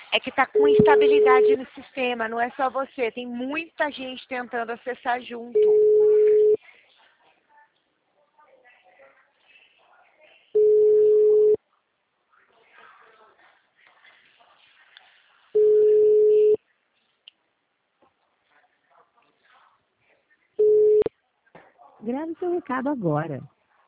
É que tá com instabilidade no sistema, não é só você, tem muita gente tentando acessar junto. Grave seu recado agora.